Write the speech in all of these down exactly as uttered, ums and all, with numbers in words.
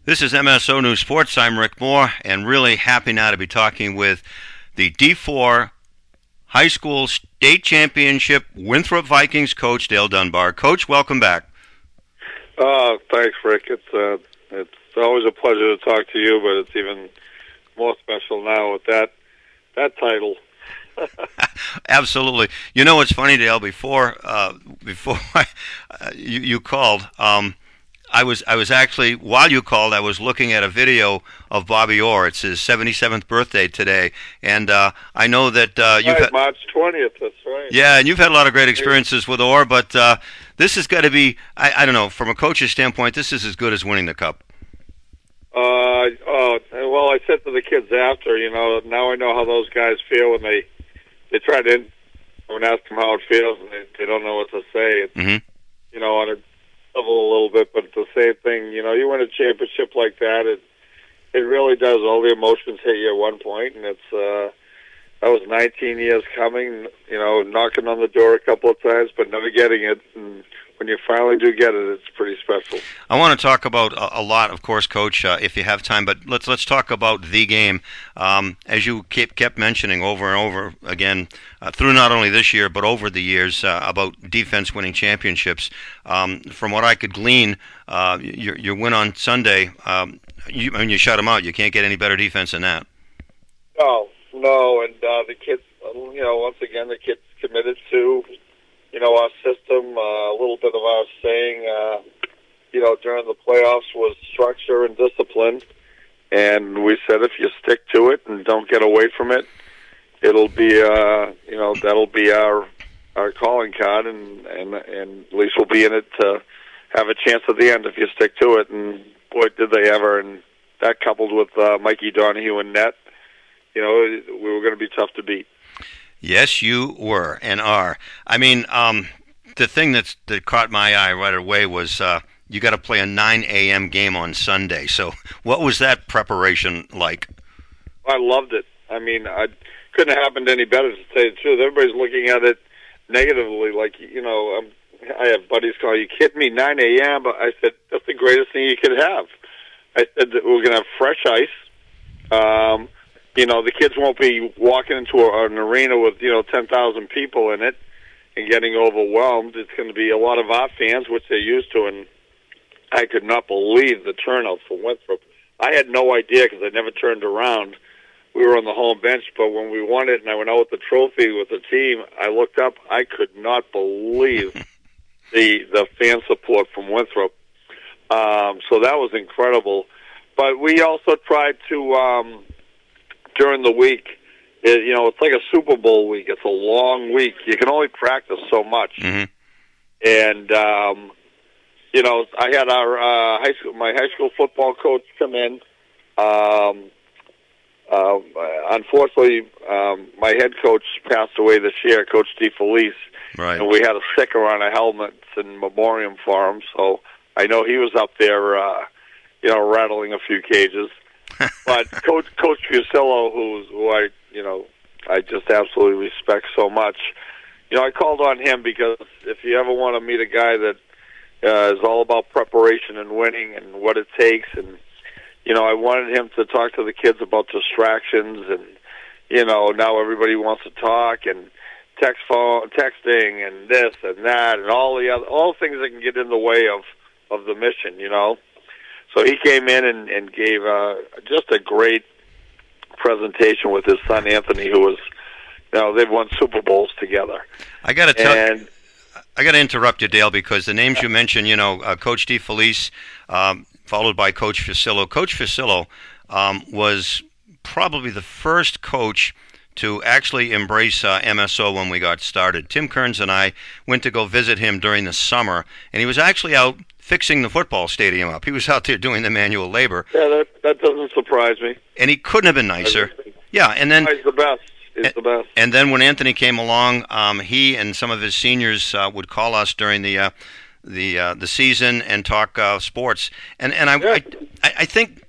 This is M S O News Sports. I'm Rick Moore, and really happy now to be talking with the D four High School State Championship Winthrop Vikings coach, Dale Dunbar. Coach, welcome back. Uh, thanks, Rick. It's uh, it's always a pleasure to talk to you, but it's even more special now with that that title. Absolutely. You know what's funny, Dale? Before uh, before I, uh, you you called. Um, I was I was actually, while you called, I was looking at a video of Bobby Orr. It's his seventy-seventh birthday today, and uh, I know that uh, you've right, had, March twentieth. That's right. Yeah, and you've had a lot of great experiences with Orr, but uh, this has got to be, I, I don't know, from a coach's standpoint, this is as good as winning the Cup. Uh, oh, well, I said to the kids after, you know, now I know how those guys feel when they they try to when I ask them how it feels, and they, they don't know what to say. It's, mm-hmm. You know, on a level a little bit, but it's the same thing. You know, you win a championship like that, it it really does. All the emotions hit you at one point, and it's uh, that was nineteen years coming. You know, knocking on the door a couple of times, but never getting it. And when you finally do get it, it's pretty special. I want to talk about a, a lot, of course, Coach, uh, if you have time. But let's let's talk about the game, um, as you kept kept mentioning over and over again uh, through not only this year but over the years uh, about defense winning championships. Um, from what I could glean, uh, your your win on Sunday, um, you, when you shut them out, you can't get any better defense than that. No, no, and uh, the kids, you know, once again, the kids committed to. You know, our system, uh, a little bit of our saying, uh, you know, during the playoffs was structure and discipline. And we said if you stick to it and don't get away from it, it'll be, uh, you know, that'll be our our calling card, and, and, and at least we'll be in it to have a chance at the end if you stick to it. And, boy, did they ever. And that coupled with uh, Mikey Donahue and net, you know, we were going to be tough to beat. Yes, you were and are. I mean, um, the thing that's, that caught my eye right away was uh, you got to play a nine a.m. game on Sunday. So what was that preparation like? I loved it. I mean, I couldn't have happened any better, to tell you the truth. Everybody's looking at it negatively, like, you know, um, I have buddies call, you kidding me, nine a.m.? But I said, that's the greatest thing you could have. I said that we're going to have fresh ice. Um You know, the kids won't be walking into a, an arena with, you know, ten thousand people in it and getting overwhelmed. It's going to be a lot of our fans, which they're used to, and I could not believe the turnout for Winthrop. I had no idea because I never turned around. We were on the home bench, but when we won it and I went out with the trophy with the team, I looked up. I could not believe the the fan support from Winthrop. Um, so that was incredible. But we also tried to... Um, during the week, it, you know, it's like a Super Bowl week. It's a long week. You can only practice so much. Mm-hmm. And, um, you know, I had our uh, high school, my high school football coach come in. Um, uh, unfortunately, um, my head coach passed away this year, Coach DeFelice. Right. And we had a sticker on our helmets in memoriam for him. So I know he was up there, uh, you know, rattling a few cages. But Coach Coach Fusillo, who's who I you know I just absolutely respect so much, you know I called on him because if you ever want to meet a guy that uh, is all about preparation and winning and what it takes, and you know I wanted him to talk to the kids about distractions, and you know now everybody wants to talk and text phone texting and this and that and all the other all things that can get in the way of of the mission, you know. So he came in and, and gave uh, just a great presentation with his son Anthony, who was, you know, they've won Super Bowls together. I got to tell, and, I got to interrupt you, Dale, because the names you mentioned, you know, uh, Coach DeFelice, um, followed by Coach Fusillo. Coach Fusillo um, was probably the first coach to actually embrace uh, M S O when we got started. Tim Kearns and I went to go visit him during the summer, and he was actually out fixing the football stadium up. He was out there doing the manual labor. Yeah, that that doesn't surprise me. And he couldn't have been nicer. Yeah, and then he's the best. He's and, the best. And then when Anthony came along, um, he and some of his seniors uh, would call us during the uh, the uh, the season and talk uh, sports. And and I, yeah. I I think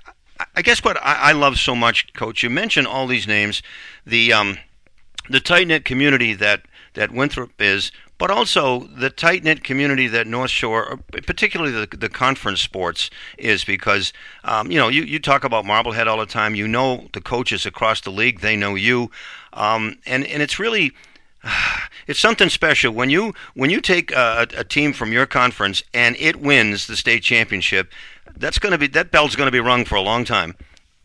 I guess what I, I love so much, Coach, you mentioned all these names, the um the tight knit community that that Winthrop is. but also the tight-knit community that North Shore, particularly the, the conference sports, is because, um, you know, you, you talk about Marblehead all the time. You know the coaches across the league. They know you. Um, and, and it's really... It's something special when you when you take a, a team from your conference and it wins the state championship. That's going to be that bell's going to be rung for a long time.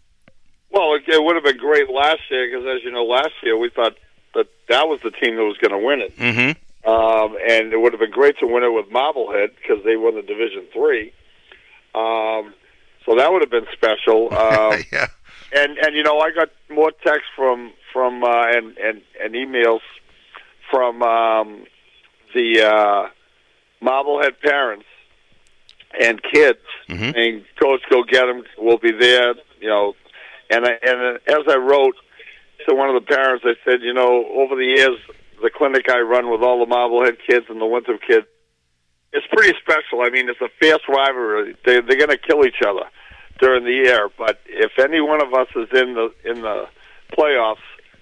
Well, it, it would have been great last year because, as you know, last year we thought that that was the team that was going to win it, mm-hmm. um, and it would have been great to win it with Marblehead because they won the Division Three. Um, so that would have been special. Um, yeah. And and you know, I got more texts from from uh, and and and emails from um, the uh, Marblehead parents and kids mm-hmm. saying, "Coach, go get them. We'll be there." You know, and I, and as I wrote to one of the parents, I said, "You know, over the years, the clinic I run with all the Marblehead kids and the Winthrop kids, it's pretty special. I mean, it's a fierce rivalry. They, they're going to kill each other during the year, but if any one of us is in the in the playoffs,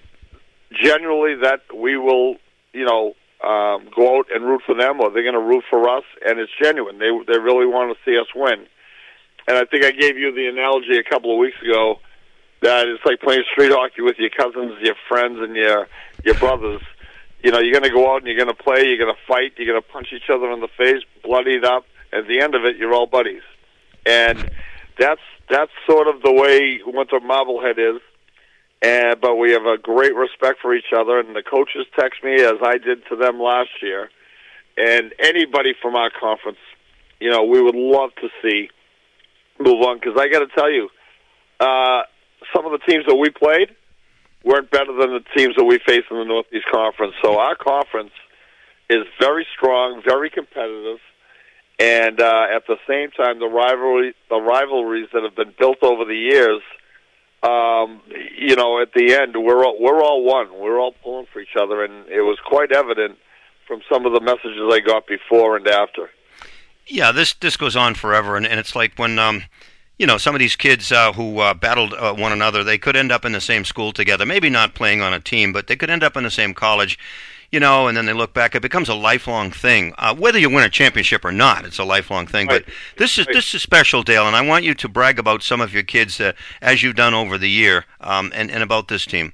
generally that we will." You know, um, go out and root for them, or they're going to root for us, and it's genuine. They they really want to see us win. And I think I gave you the analogy a couple of weeks ago that it's like playing street hockey with your cousins, your friends, and your your brothers. You know, you're going to go out and you're going to play, you're going to fight, you're going to punch each other in the face, bloodied up. At the end of it, you're all buddies, and that's that's sort of the way Winthrop Marblehead is. And, but we have a great respect for each other, and the coaches text me as I did to them last year. And anybody from our conference, you know, we would love to see move on, because I got to tell you, uh, some of the teams that we played weren't better than the teams that we face in the Northeast Conference. So our conference is very strong, very competitive, and uh, at the same time, the rivalry, the rivalries that have been built over the years. Um, you know, at the end, we're all, we're all one. We're all pulling for each other, and it was quite evident from some of the messages I got before and after. Yeah, this this goes on forever, and, and it's like when, um, you know, some of these kids uh, who uh, battled uh, one another, they could end up in the same school together, maybe not playing on a team, but they could end up in the same college, you know, and then they look back. It becomes a lifelong thing. Uh, whether you win a championship or not, it's a lifelong thing. Right. But this is this is special, Dale, and I want you to brag about some of your kids, uh, as you've done over the year, um, and, and about this team.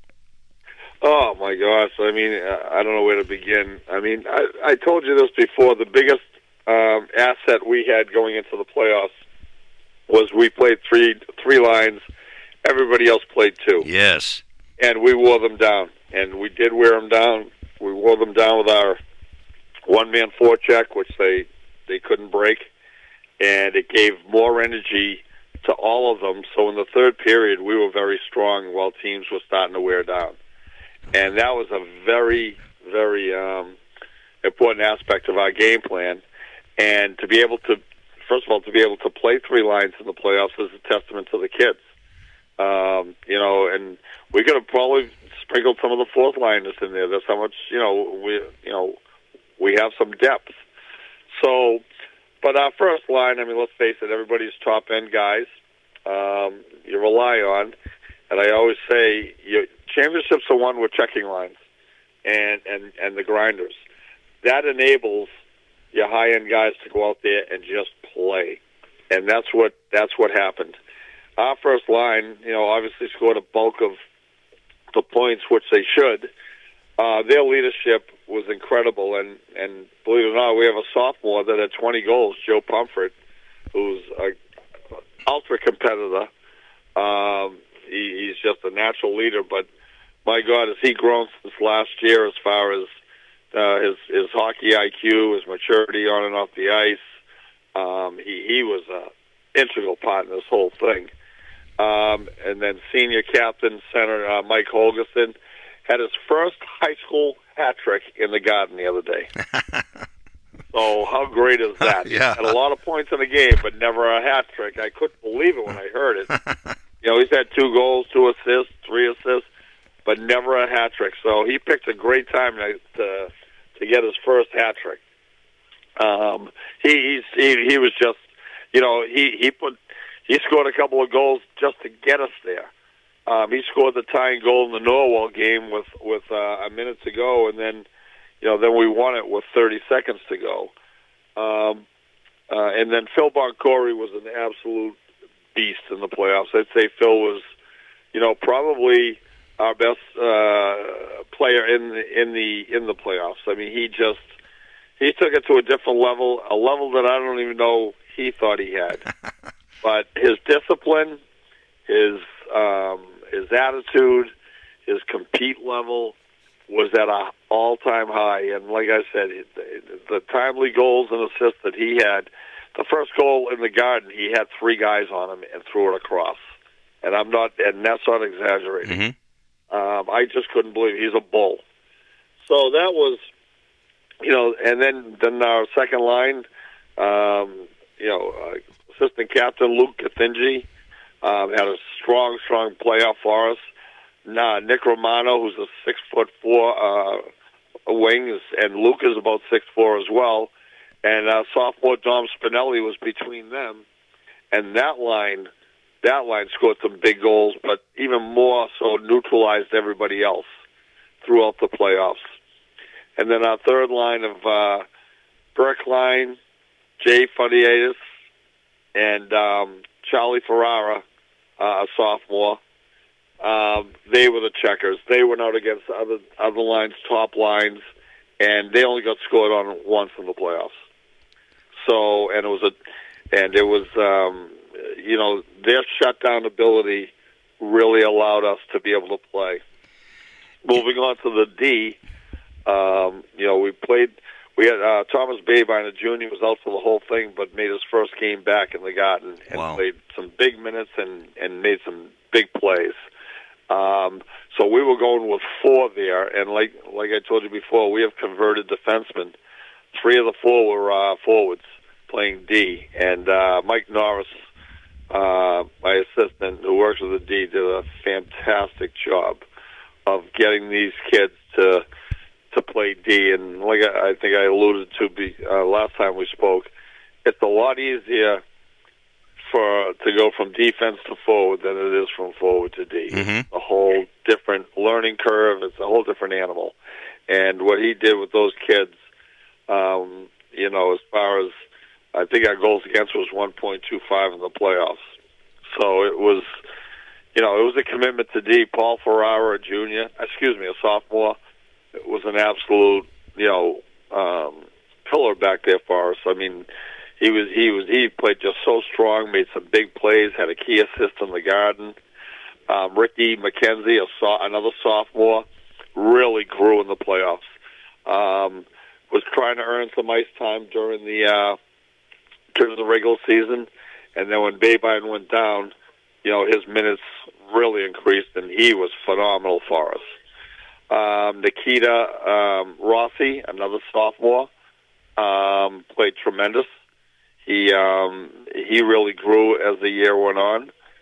Oh, my gosh. I mean, I don't know where to begin. I mean, I, I told you this before. The biggest um, asset we had going into the playoffs was we played three three lines. Everybody else played two. Yes. And we wore them down. And we did wear them down. We wore them down with our one-man forecheck, which they they couldn't break. And it gave more energy to all of them. So in the third period, we were very strong while teams were starting to wear down. And that was a very, very um, important aspect of our game plan. And to be able to, first of all, to be able to play three lines in the playoffs is a testament to the kids. Um, you know, and we could have probably sprinkled some of the fourth liners in there. That's how much, you know, we, you know, we have some depth. So, but our first line, I mean, let's face it, everybody's top end guys. Um, you rely on, and I always say, you, championships are won with checking lines and, and, and the grinders. That enables your high end guys to go out there and just play, and that's what that's what happened. Our first line, you know, obviously scored a bulk of the points, which they should. Uh, their leadership was incredible, and, and believe it or not, we have a sophomore that had twenty goals, Joe Pumford, who's an ultra competitor. Um, he, he's just a natural leader, but my God, has he grown since last year as far as uh, his, his hockey I Q, his maturity on and off the ice. Um, he, he was an integral part in this whole thing. Um, and then senior captain, center uh, Mike Holgerson, had his first high school hat trick in the Garden the other day. So how great is that? Yeah. Had a lot of points in the game, but never a hat trick. I couldn't believe it when I heard it. You know, he's had two goals, two assists, three assists, but never a hat trick. So he picked a great time to to, to get his first hat trick. Um, he, he's, he he was just, you know, he he put. He scored a couple of goals just to get us there. Um, he scored the tying goal in the Norwell game with with uh, a minute to go, and then you know, then we won it with thirty seconds to go. Um, uh, and then Phil Boncory was an absolute beast in the playoffs. I'd say Phil was, you know, probably our best uh, player in the, in the in the playoffs. I mean, he just he took it to a different level, a level that I don't even know he thought he had. But his discipline, his um, his attitude, his compete level was at an all-time high. And like I said, the timely goals and assists that he had, the first goal in the Garden, he had three guys on him and threw it across. And I'm not, and that's not exaggerating. Mm-hmm. Um, I just couldn't believe it. He's a bull. So that was, you know, and then then our second line, um, you know, uh, assistant captain Luke Kathinji um, had a strong, strong playoff for us. Nah, Nick Romano, who's a six foot four uh, wing, and Luke is about six four as well. And uh, sophomore Dom Spinelli was between them, and that line, that line scored some big goals, but even more so neutralized everybody else throughout the playoffs. And then our third line of uh, Berkline, Jay Fadiatis, and um, Charlie Ferrara, uh, a sophomore. Um, they were the checkers. They went out against other other lines, top lines, and they only got scored on once in the playoffs. So, and it was a, and it was, um, you know, their shutdown ability really allowed us to be able to play. Moving on to the D, um, you know, we played. We had uh, Thomas Babine, a junior, was out for the whole thing, but made his first game back in the Garden and wow. played some big minutes and and made some big plays. Um, so we were going with four there, and like like I told you before, we have converted defensemen. Three of the four were uh, forwards playing D, and uh, Mike Norris, uh, my assistant who works with the D, did a fantastic job of getting these kids to to play D. And like I, I think I alluded to be, uh, last time we spoke, it's a lot easier for to go from defense to forward than it is from forward to D. Mm-hmm. A whole different learning curve. It's a whole different animal. And what he did with those kids, um, you know, as far as I think our goals against was one point two five in the playoffs. So it was, you know, it was a commitment to D. Paul Ferrara, a junior, excuse me, a sophomore, it was an absolute, you know, um, pillar back there for us. I mean, He was he was he played just so strong, made some big plays, had a key assist in the Garden. Um, Ricky McKenzie, a so, another sophomore, really grew in the playoffs. Um, was trying to earn some ice time during the uh, during the regular season, and then when Babine went down, you know, his minutes really increased, and he was phenomenal for us. Um, Nikita um, Rossi, another sophomore, um, played tremendous. He um, he really grew as the year went on,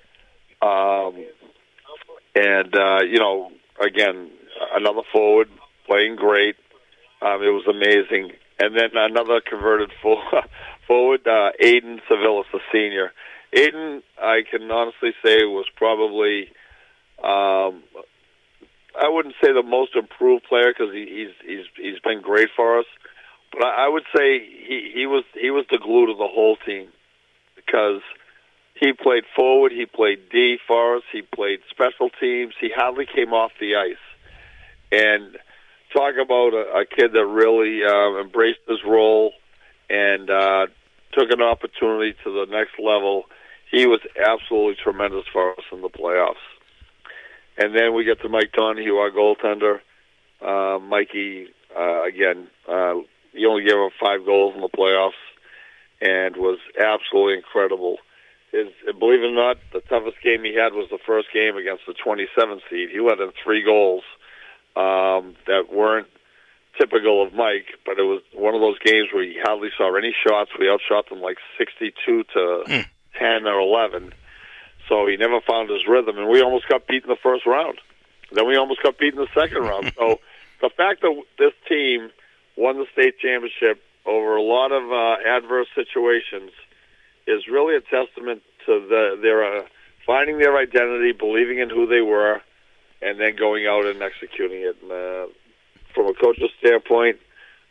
um, and uh, you know, again, another forward playing great. Um, it was amazing, and then another converted full, forward, uh, Aiden Civilis, a senior. Aiden, I can honestly say, was probably, um, I wouldn't say the most improved player because he, he's he's he's been great for us. But I would say he, he was he was the glue to the whole team because he played forward, he played D for us, he played special teams. He hardly came off the ice. And talk about a, a kid that really uh, embraced his role and uh, took an opportunity to the next level. He was absolutely tremendous for us in the playoffs. And then we get to Mike Donahue, our goaltender. Uh, Mikey, uh, again, uh, he only gave up five goals in the playoffs and was absolutely incredible. His, believe it or not, the toughest game he had was the first game against the twenty-seventh seed. He let in three goals um, that weren't typical of Mike, but it was one of those games where he hardly saw any shots. We outshot them like sixty-two to mm. ten or eleven. So he never found his rhythm, and we almost got beat in the first round. Then we almost got beat in the second round. So the fact that this team won the state championship over a lot of uh, adverse situations is really a testament to the, their uh, finding their identity, believing in who they were, and then going out and executing it. And, uh, from a coach's standpoint,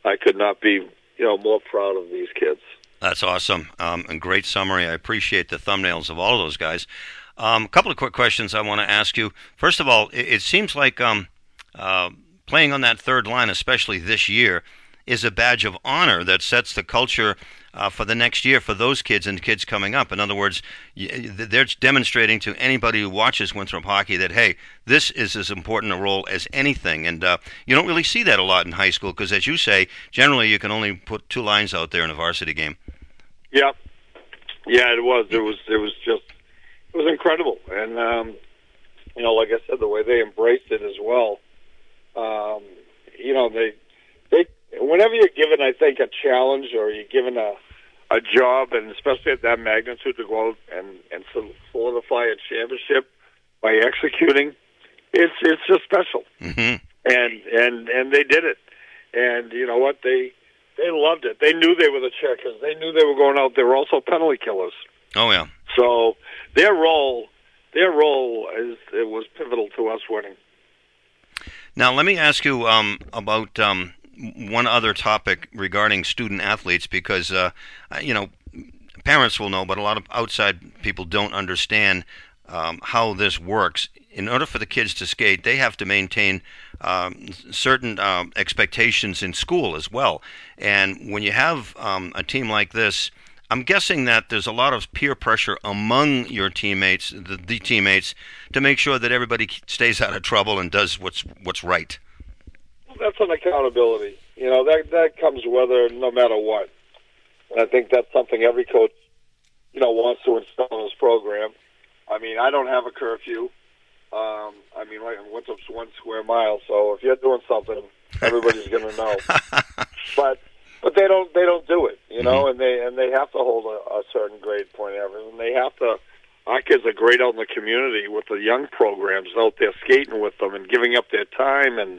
I could not be, you know, more proud of these kids. That's awesome. Um, and great summary. I appreciate the thumbnails of all of those guys. Um, a couple of quick questions I want to ask you. First of all, it, it seems like um, uh, playing on that third line, especially this year, is a badge of honor that sets the culture uh, for the next year for those kids and kids coming up. In other words, they're demonstrating to anybody who watches Winthrop hockey that, hey, this is as important a role as anything. And uh, you don't really see that a lot in high school because, as you say, generally you can only put two lines out there in a varsity game. Yeah, yeah, it was. It was. It was just. It was incredible, and um, you know, like I said, the way they embraced it as well. Um, you know, they they whenever you're given, I think, a challenge or you're given a a job, and especially at that magnitude, to go out and and solidify a championship by executing, it's it's just special. Mm-hmm. And and and they did it, and you know what, they they loved it. They knew they were the checkers. They knew they were going out. They were also penalty killers. Oh yeah. So their role, their role is it was pivotal to us winning. Now let me ask you um, about um, one other topic regarding student athletes, because uh, you know, parents will know, but a lot of outside people don't understand um, how this works. In order for the kids to skate, they have to maintain um, certain um, expectations in school as well. And when you have um, a team like this, I'm guessing that there's a lot of peer pressure among your teammates, the, the teammates, to make sure that everybody stays out of trouble and does what's what's right. Well, that's an accountability. You know, that that comes whether no matter what. And I think that's something every coach, you know, wants to install in his program. I mean, I don't have a curfew. Um, I mean, like, Winthrop's one square mile, so if you're doing something, everybody's going to know. But. But they don't. They don't do it, you know, mm-hmm. and they and they have to hold a, a certain grade point average, and they have to. Our kids are great out in the community with the young programs out there skating with them and giving up their time and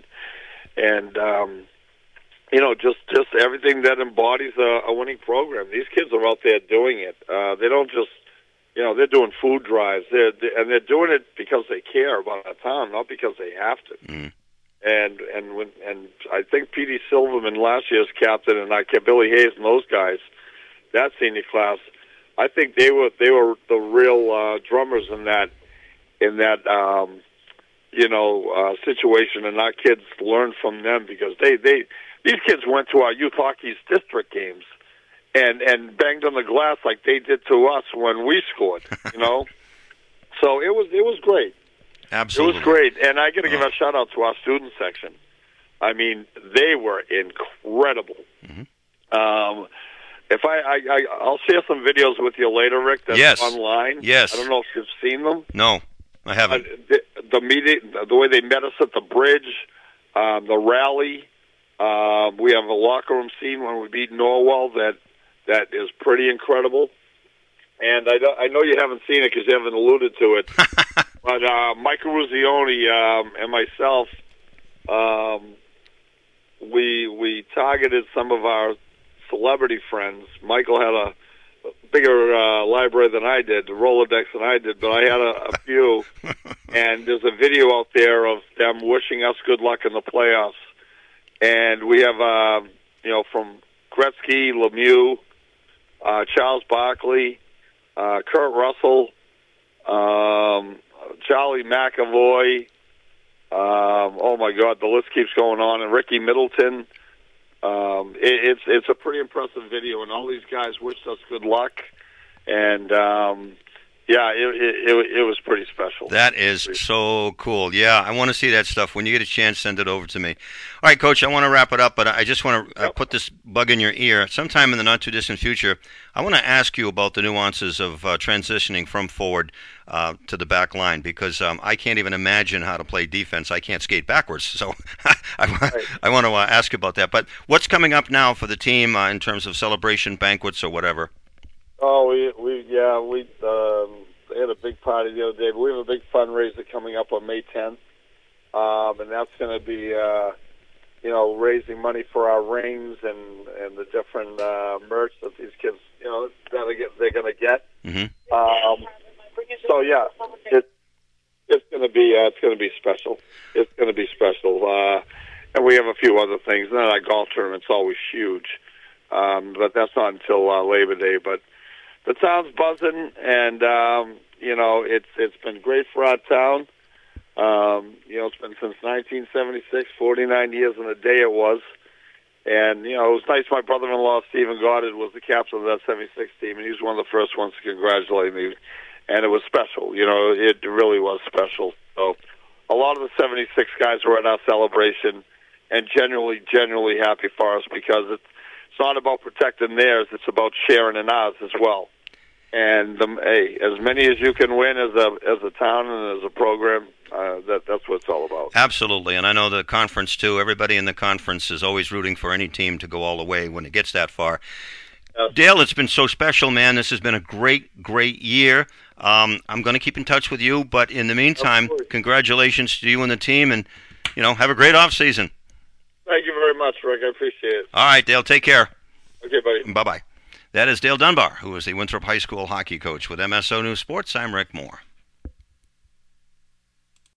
and um, you know just just everything that embodies a, a winning program. These kids are out there doing it. Uh, they don't just, you know, they're doing food drives. They're, they're and they're doing it because they care about the town, not because they have to. Mm-hmm. And and when and I think P D Silverman, last year's captain, and I kept Billy Hayes and those guys, that senior class, I think they were they were the real uh, drummers in that in that um, you know uh, situation, and our kids learned from them because they, they these kids went to our youth hockey's district games and and banged on the glass like they did to us when we scored, you know. So it was it was great. Absolutely. It was great, and I got to give a shout out to our student section. I mean, they were incredible. Mm-hmm. Um, if I, I, I, I'll share some videos with you later, Rick. That's yes. online. Yes. I don't know if you've seen them. No, I haven't. Uh, the, the meeting, the way they met us at the bridge, um, the rally. Um, we have a locker room scene when we beat Norwell that that is pretty incredible. And I, I know you haven't seen it because you haven't alluded to it. But uh, Michael Ruzioni um, and myself, um, we we targeted some of our celebrity friends. Michael had a bigger uh, library than I did, the Rolodex than I did, but I had a, a few. And there's a video out there of them wishing us good luck in the playoffs. And we have, uh, you know, from Gretzky, Lemieux, uh, Charles Barkley, uh, Kurt Russell, um, Charlie McAvoy, um, oh my God, the list keeps going on, and Ricky Middleton. Um, it, it's it's a pretty impressive video, and all these guys wished us good luck, and um, yeah, it, it it it was pretty special. That is so cool. Yeah, I want to see that stuff. When you get a chance, send it over to me. All right, Coach, I want to wrap it up, but I just want to uh, put this bug in your ear. Sometime in the not-too-distant future, I want to ask you about the nuances of uh, transitioning from forward uh, to the back line, because um, I can't even imagine how to play defense. I can't skate backwards, so I, right. I want to uh, ask you about that. But what's coming up now for the team uh, in terms of celebration, banquets, or whatever? Oh, we, we yeah, we um, they had a big party the other day, but we have a big fundraiser coming up on May tenth, um, and that's going to be, uh, you know, raising money for our rings and, and the different uh, merch that these kids, you know, that get, they're going to get. Mm-hmm. Um, so yeah, it, it's going to be uh, it's going to be special. It's going to be special. Uh, and we have a few other things. And then our golf tournament's always huge, um, but that's not until uh, Labor Day. But the town's buzzing, and um, you know, it's it's been great for our town. Um, you know, it's been since nineteen seventy-six, forty-nine years and a day it was. And, you know, it was nice. My brother-in-law, Stephen Goddard, was the captain of that seventy-six team, and he was one of the first ones to congratulate me. And it was special. You know, it really was special. So a lot of the seventy-six guys were at our celebration and genuinely, genuinely happy for us because it's, it's not about protecting theirs. It's about sharing in ours as well. And, the, hey, as many as you can win as a as a town and as a program, uh, that that's what it's all about. Absolutely, and I know the conference, too. Everybody in the conference is always rooting for any team to go all the way when it gets that far. Uh, Dale, it's been so special, man. This has been a great, great year. Um, I'm going to keep in touch with you, but in the meantime, congratulations to you and the team, and, you know, have a great off season. Thank you very much, Rick. I appreciate it. All right, Dale, take care. Okay, buddy. Bye-bye. That is Dale Dunbar, who is the Winthrop High School hockey coach with M S O News Sports. I'm Rick Moore.